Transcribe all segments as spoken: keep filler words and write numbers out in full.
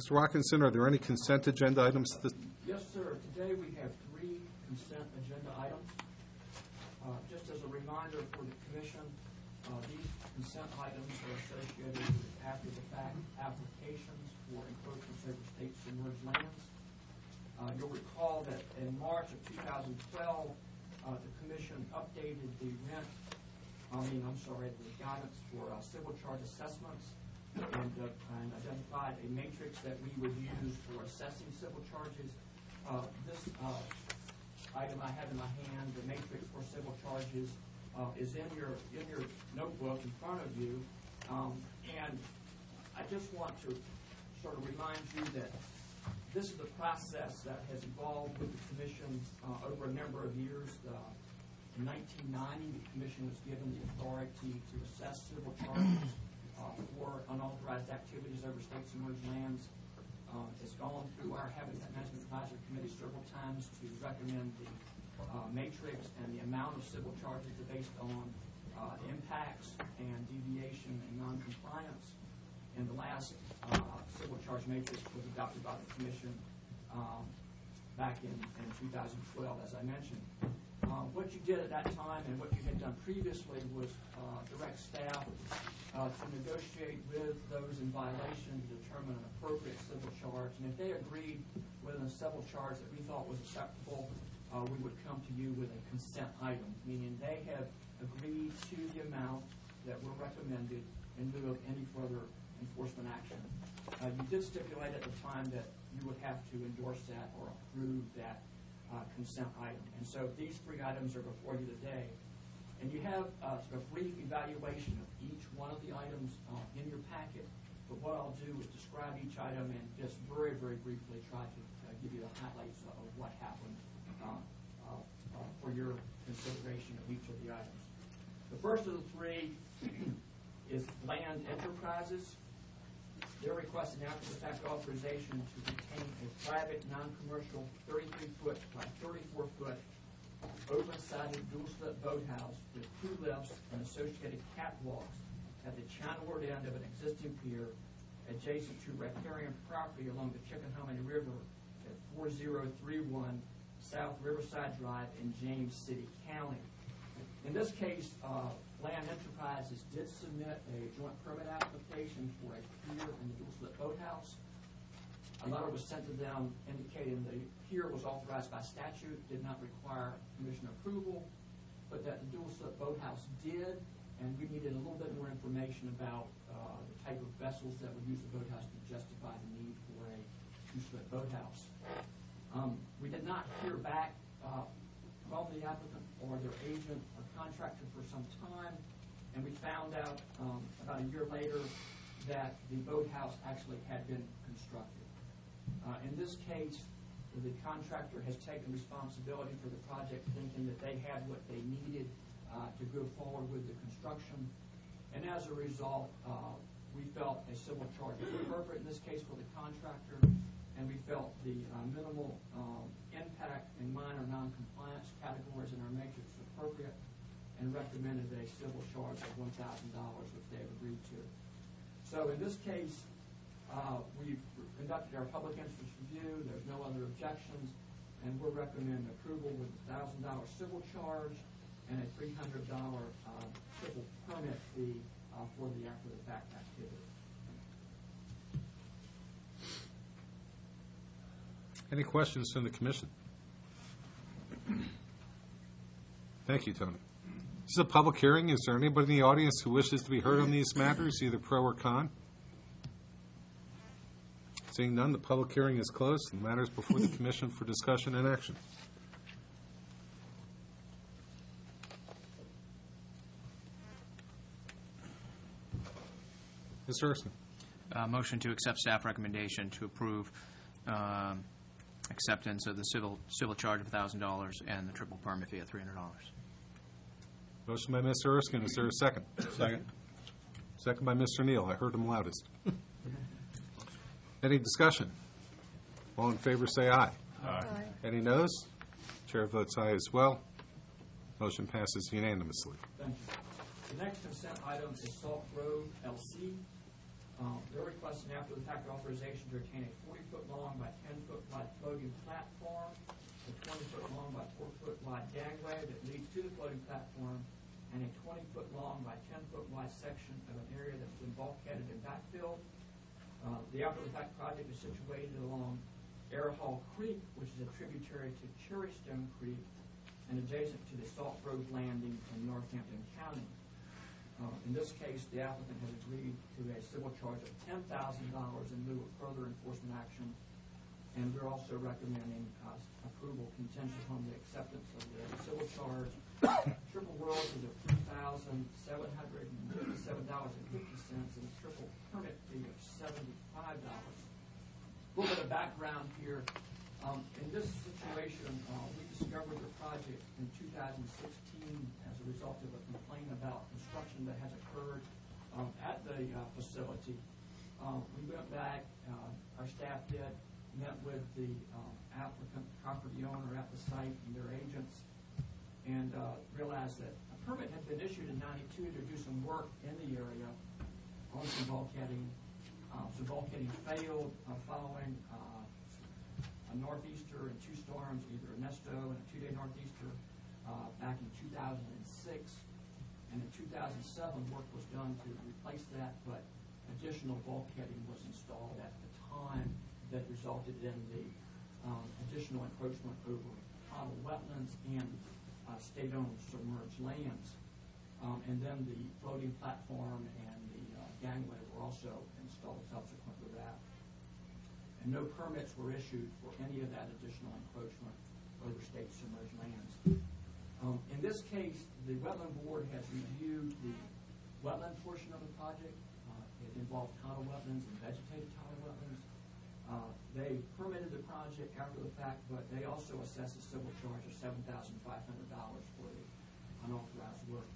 Mister Watkinson, are there any consent agenda items? That Yes, sir. Today we have three consent agenda items. Uh, just as a reminder for the commission, uh, these consent items are associated with after-the-fact applications for encroachments over state submerged lands. Uh, you'll recall that in March of two thousand twelve, uh, the commission updated the rent, I mean, I'm sorry, the guidance for uh, civil charge assessments and, uh, and identified a matrix that we would use for assessing civil charges. Uh, this uh, item I have in my hand, the matrix for civil charges, uh, is in your in your notebook in front of you, um, and I just want to sort of remind you that this is a process that has evolved with the commission uh, over a number of years. Uh, in nineteen ninety, the commission was given the authority to assess civil charges uh, for unauthorized activities over state submerged lands. Uh, it's gone through our Habitat Management Advisory Committee several times to recommend the uh, matrix, and the amount of civil charges are based on uh, impacts and deviation and noncompliance. And the last uh, civil charge matrix was adopted by the commission um, back in, in two thousand twelve, as I mentioned. Uh, what you did at that time and what you had done previously was uh, direct staff uh, to negotiate with those in violation to determine an appropriate civil charge. And if they agreed with a civil charge that we thought was acceptable, uh, we would come to you with a consent item, meaning they have agreed to the amount that were recommended in lieu of any further enforcement action. Uh, you did stipulate at the time that you would have to endorse that or approve that uh, consent item. And so these three items are before you today. And you have uh, a brief evaluation of each one of the items uh, in your packet. But what I'll do is describe each item and just very, very briefly try to uh, give you the highlights of what happened uh, uh, uh, for your consideration of each of the items. The first of the three is Land Enterprises. They're requesting after-the-fact authorization to retain a private, non-commercial, thirty-three foot by thirty-four foot open-sided dual-slit boathouse with crew lifts and associated catwalks at the channelward end of an existing pier adjacent to riparian property along the Chickahominy River at four zero three one South Riverside Drive in James City County. In this case, uh, Land Enterprises did submit a joint permit application for a pier and the dual-slit boathouse. A letter was sent to them indicating the pier was authorized by statute, did not require commission approval, but that the dual-slit boathouse did, and we needed a little bit more information about uh, the type of vessels that would use the boathouse to justify the need for a two-slit boathouse. Um, we did not hear back uh, from the applicant or their agent or contractor for some time, and we found out um, about a year later that the boathouse actually had been constructed. Uh, in this case, the contractor has taken responsibility for the project, thinking that they had what they needed uh, to go forward with the construction, and as a result, uh, we felt a civil charge was appropriate in this case for the contractor, and we felt the uh, minimal um, impact and minor noncompliance categories in our matrix were appropriate, and recommended a civil charge of one thousand dollars, which they have agreed to. So in this case, uh, we've conducted our public interest review. There's no other objections, and we'll recommend approval with a one thousand dollars civil charge and a three hundred dollars uh, civil permit fee uh, for the after-the-fact activity. Any questions from the commission? Thank you, Tony. This is a public hearing. Is there anybody in the audience who wishes to be heard on these matters, either pro or con? Seeing none, the public hearing is closed and the matter is before the commission for discussion and action. Mister Erskine. Uh, motion to accept staff recommendation to approve um, acceptance of the civil civil charge of one thousand dollars and the triple permit fee of three hundred dollars. Motion by Mister Erskine. Is there a second? Second. Second by Mister Neal. I heard him loudest. Any discussion? All in favor say aye. Aye. Any noes? Chair votes aye as well. Motion passes unanimously. Thank you. The next consent item is Salt Grove L C. Um, They're requesting after-the-fact authorization to retain a forty-foot-long by ten-foot-wide floating platform, a twenty-foot-long by four-foot-wide gangway that leads to the floating platform, and a twenty-foot-long by ten-foot-wide section of an area that's been bulkheaded and backfilled. Uh, The after-the-fact project is situated along Air Hall Creek, which is a tributary to Cherrystone Creek, and adjacent to the Salt Grove Landing in Northampton County. Uh, In this case, the applicant has agreed to a civil charge of ten thousand dollars in lieu of further enforcement action, and we're also recommending uh, approval contingent upon the acceptance of the civil charge. Triple World is at three thousand seven hundred and fifty-seven dollars and fifty cents, and a triple permit fee of seventy-five dollars. A little bit of background here. Um, In this situation, uh, we discovered the project in two thousand sixteen as a result of a complaint about construction that has occurred um, at the uh, facility. Um, We went back, uh, our staff did, met with the um, applicant, property owner at the site and their agents, and uh, realized that a permit had been issued in ninety-two to do some work in the area on some bulkheading. Uh, Some bulkheading failed uh, following uh, a northeaster and two storms, either a Nesto and a two-day northeaster uh, back in two thousand six. And in two thousand seven, work was done to replace that, but additional bulkheading was installed at the time that resulted in the um, additional encroachment over tidal wetlands and uh, state-owned submerged lands. Um, and then the floating platform and the uh, gangway were also installed subsequent to that. And no permits were issued for any of that additional encroachment over state submerged lands. Um, in this case, the Wetland Board has reviewed the wetland portion of the project. Uh, it involved tidal wetlands and vegetated tidal wetlands. Uh, they permitted the project after the fact, but they also assessed a civil charge of seven thousand five hundred dollars for the unauthorized work.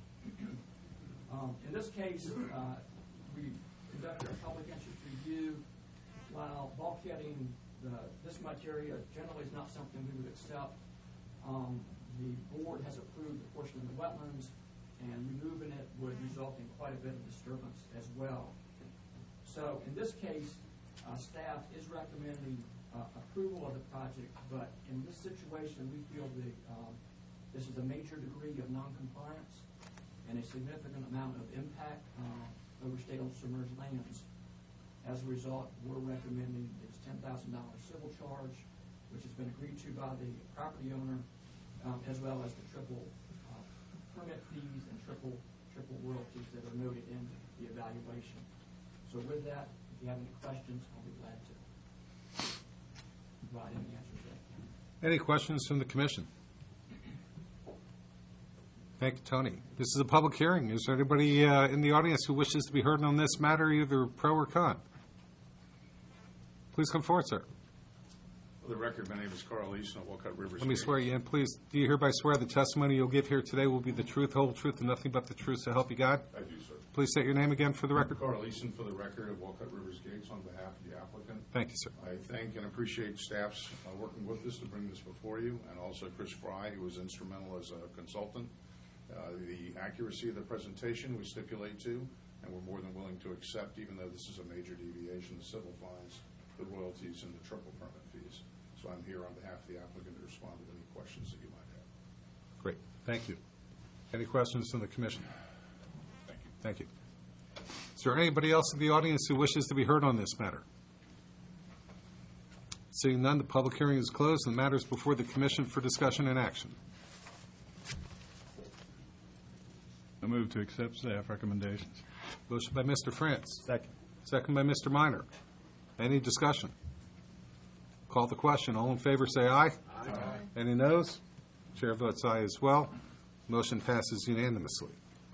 Um, in this case, uh, we conducted a public interest review. While bulkheading the, this much area generally is not something we would accept, um, the board has approved a portion of the wetlands, and removing it would result in quite a bit of disturbance as well. So in this case, uh, staff is recommending uh, approval of the project, but in this situation, we feel that um, this is a major degree of noncompliance and a significant amount of impact uh, over state-owned submerged lands. As a result, we're recommending this ten thousand dollars civil charge, which has been agreed to by the property owner, um, as well as the triple uh, permit fees and triple triple royalties that are noted in the evaluation. So with that, if you have any questions, I'll be glad to provide any answers to that. Any questions from the commission? Thank you, Tony. This is a public hearing. Is there anybody uh, in the audience who wishes to be heard on this matter, either pro or con? Please come forward, sir. For the record, my name is Carl Easton of Walcott Rivers. Let me swear you in, please. Do you hereby swear the testimony you'll give here today will be the truth, whole truth, and nothing but the truth, so help you God? I do, sir. Please state your name again for the record. Carl Easton, for the record, of Walcott Rivers Gates, on behalf of the applicant. Thank you, sir. I thank and appreciate staff's uh, working with us to bring this before you, and also Chris Fry, who was instrumental as a consultant. Uh, the accuracy of the presentation we stipulate to, and we're more than willing to accept, even though this is a major deviation, the civil fines, the royalties, and the triple permit fees. So I'm here on behalf of the applicant to respond to any questions that you might have. Great. Thank you. Any questions from the commission? Thank you. Thank you. Is there anybody else in the audience who wishes to be heard on this matter? Seeing none, the public hearing is closed and the matter is before the commission for discussion and action. I move to accept staff recommendations. Motion by Mister France. Second. Second by Mister Minor. Any discussion? Call the question. All in favor say aye. Aye. Any noes? Chair votes aye as well. Motion passes unanimously.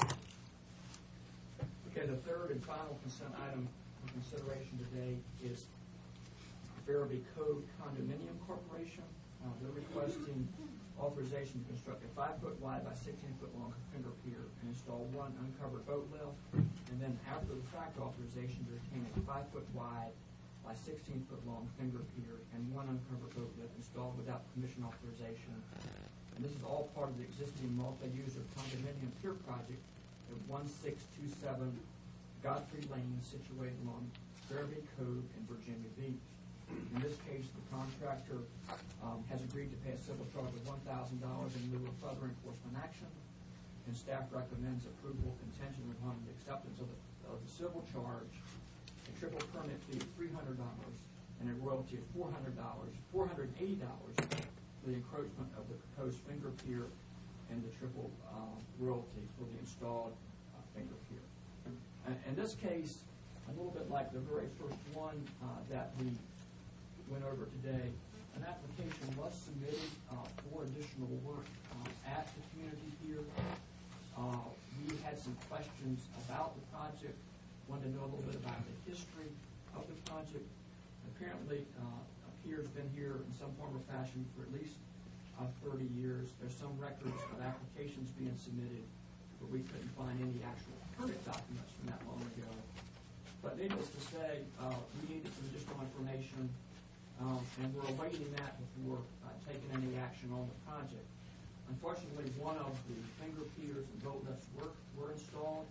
Okay, the third and final consent item for consideration today is Farabee Code Condominium Corporation. Uh, they're requesting authorization to construct a five-foot wide by sixteen-foot-long finger pier and install one uncovered boat lift, and then after the fact authorization to retain a five-foot wide by sixteen-foot-long finger pier and one uncovered boat lift installed without commission authorization. And this is all part of the existing multi-user condominium pier project at one six two seven Godfrey Lane situated along Fairview Cove in Virginia Beach. In this case, the contractor um, has agreed to pay a civil charge of one thousand dollars in lieu of further enforcement action, and staff recommends approval contingent upon the acceptance of the, of the civil charge, a triple permit fee of three hundred dollars, and a royalty of four hundred dollars, four hundred eighty dollars for the encroachment of the proposed finger pier and the triple uh, royalty for the installed uh, finger pier. And in this case, a little bit like the very first one uh, that we went over today, an application was submitted uh, for additional work uh, at the community pier. Uh, we had some questions about the project, wanted to know a little bit about the history of the project. Apparently, uh, a pier's been here in some form or fashion for at least uh, thirty years. There's some records of applications being submitted, but we couldn't find any actual permit documents from that long ago. But needless to say, uh, we needed some additional information, um, and we're awaiting that before uh, taking any action on the project. Unfortunately, one of the finger piers and boat lifts were, were installed.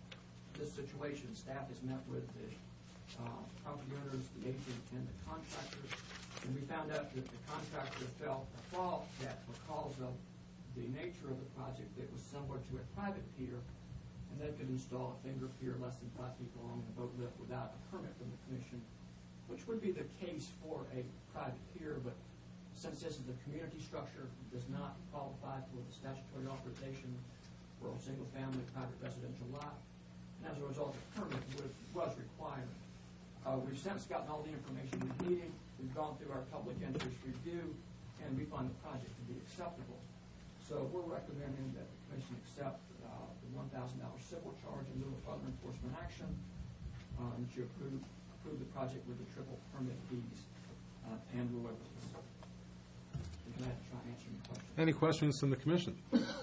This situation, staff has met with the uh, property owners, the agent, and the contractor, and we found out that the contractor felt a fault that because of the nature of the project, it was similar to a private pier, and they could install a finger pier less than five feet long in a boat lift without a permit from the commission, which would be the case for a private pier, but since this is a community structure, it does not qualify for the statutory authorization for a single-family private residential lot, and as a result, a permit was, was required. Uh, we've since gotten all the information we needed. We've gone through our public interest review, and we find the project to be acceptable. So we're recommending that the commission accept uh, the one thousand dollars civil charge in lieu of further enforcement action, uh, and to approve, approve the project with the triple permit fees uh, and royalties. I'm glad to try and answer your questions. Any questions from the commission?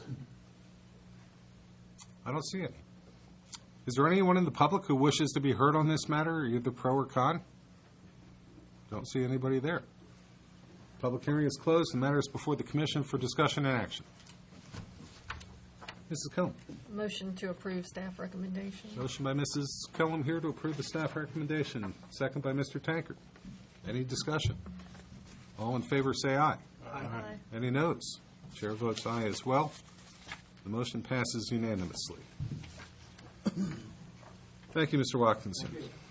I don't see any. Is there anyone in the public who wishes to be heard on this matter, either pro or con? Don't see anybody there. Public hearing is closed. The matter is before the commission for discussion and action. Missus Kellum. Motion to approve staff recommendation. Motion by Missus Kellum here to approve the staff recommendation. Second by Mister Tankard. Any discussion? All in favor say aye. Aye. Any noes? Chair votes aye as well. The motion passes unanimously. Thank you, Mister Watkinson. Thank you.